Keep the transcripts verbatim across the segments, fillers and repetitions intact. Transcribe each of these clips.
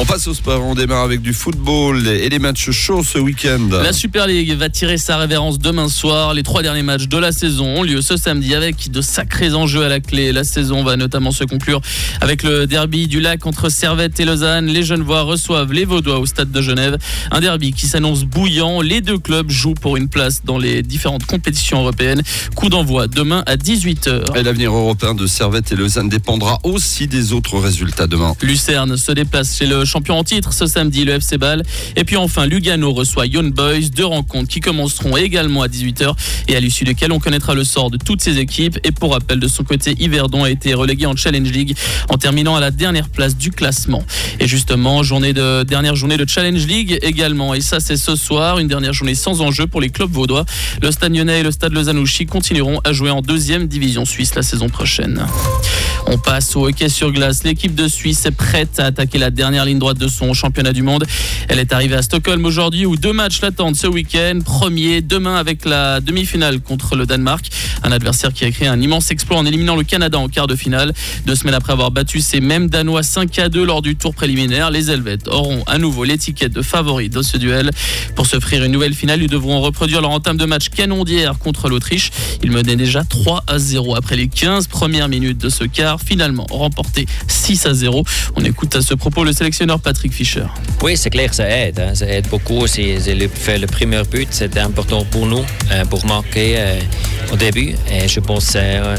On passe au sport, on démarre avec du football et les matchs chauds ce week-end. La Super League va tirer sa révérence demain soir. Les trois derniers matchs de la saison ont lieu ce samedi avec de sacrés enjeux à la clé. La saison va notamment se conclure avec le derby du Lac entre Servette et Lausanne. Les Genevois reçoivent les Vaudois au stade de Genève. Un derby qui s'annonce bouillant. Les deux clubs jouent pour une place dans les différentes compétitions européennes. Coup d'envoi demain à dix-huit heures. Et l'avenir européen de Servette et Lausanne dépendra aussi des autres résultats demain. Lucerne se déplace chez le champion en titre ce samedi, le F C Bâle. Et puis enfin, Lugano reçoit Young Boys. Deux rencontres qui commenceront également à dix-huit heures et à l'issue desquelles on connaîtra le sort de toutes ces équipes. Et pour rappel, de son côté, Yverdon a été relégué en Challenge League en terminant à la dernière place du classement. Et justement, journée de, dernière journée de Challenge League également. Et ça, c'est ce soir, une dernière journée sans enjeu pour les clubs vaudois. Le Stade Lyonnais et le Stade Lausanne-Ouchy continueront à jouer en deuxième division suisse la saison prochaine. On passe au hockey sur glace. L'équipe de Suisse est prête à attaquer la dernière ligne droite de son championnat du monde. Elle est arrivée à Stockholm aujourd'hui où deux matchs l'attendent ce week-end. Premier, demain avec la demi-finale contre le Danemark. Un adversaire qui a créé un immense exploit en éliminant le Canada en quart de finale. Deux semaines après avoir battu ces mêmes Danois cinq à deux lors du tour préliminaire, les Helvètes auront à nouveau l'étiquette de favoris dans ce duel. Pour s'offrir une nouvelle finale, ils devront reproduire leur entame de match canon d'hier contre l'Autriche. Ils menaient déjà trois à zéro après les quinze premières minutes de ce quart. Finalement remporté six à zéro. On écoute à ce propos le sélectionneur Patrick Fischer. Oui, c'est clair, ça aide. Hein. Ça aide beaucoup. Si j'ai fait le premier but, c'était important pour nous, euh, pour marquer euh, au début. Et je pense euh,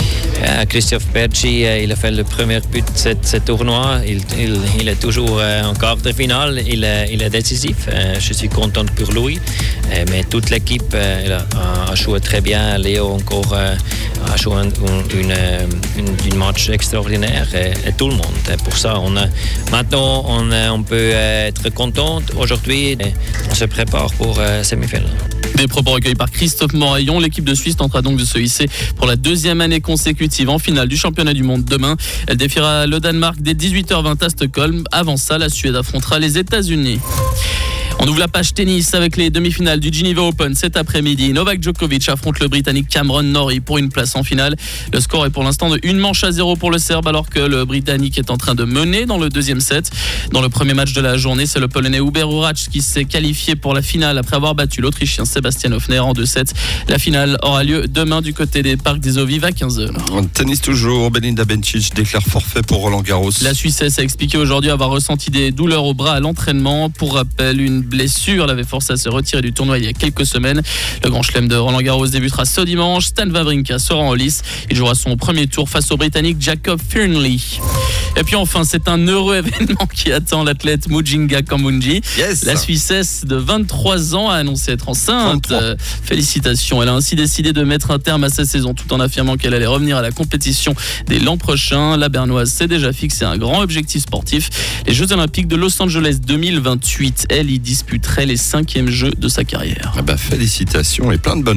à Christophe Berchi, euh, il a fait le premier but de ce, ce tournoi. Il, il, il est toujours euh, en quart de finale. Il, euh, il est décisif. Euh, je suis content pour lui. Euh, mais toute l'équipe euh, a, a joué très bien. Léo encore euh, a joué un, une, une, une match extraordinaire. Et, et tout le monde. Et pour ça, on a, maintenant, on, on peut être content. Aujourd'hui, on se prépare pour euh, semi-finale. Des propos recueillis par Christophe Moraillon. L'équipe de Suisse tentera donc de se hisser pour la deuxième année consécutive en finale du championnat du monde demain. Elle défiera le Danemark dès dix-huit heures vingt à Stockholm. Avant ça, la Suède affrontera les États-Unis. On ouvre la page tennis avec les demi-finales du Geneva Open cet après-midi. Novak Djokovic affronte le Britannique Cameron Norrie pour une place en finale. Le score est pour l'instant de une manche à zéro pour le Serbe alors que le Britannique est en train de mener dans le deuxième set. Dans le premier match de la journée, c'est le Polonais Hubert Hurkacz qui s'est qualifié pour la finale après avoir battu l'Autrichien Sebastian Hoffner en deux sets. La finale aura lieu demain du côté des Parcs des Eaux Vives à quinze heures. Tennis toujours, Belinda Bencic déclare forfait pour Roland Garros. La Suissesse a expliqué aujourd'hui avoir ressenti des douleurs au bras à l'entraînement. Pour rappel, une blessure l'avait forcé à se retirer du tournoi il y a quelques semaines. Le grand chelem de Roland Garros débutera ce dimanche. Stan Wawrinka sera en lice. Il jouera son premier tour face au Britannique Jacob Fearnley. Et puis enfin, c'est un heureux événement qui attend l'athlète Mujinga Kamunji. Yes. La Suissesse de vingt-trois ans a annoncé être enceinte. Euh, félicitations. Elle a ainsi décidé de mettre un terme à sa saison tout en affirmant qu'elle allait revenir à la compétition dès l'an prochain. La Bernoise s'est déjà fixé un grand objectif sportif. Les Jeux Olympiques de Los Angeles deux mille vingt-huit. Elle y disputerait les cinquièmes Jeux de sa carrière. Ah bah, félicitations et plein de bonnes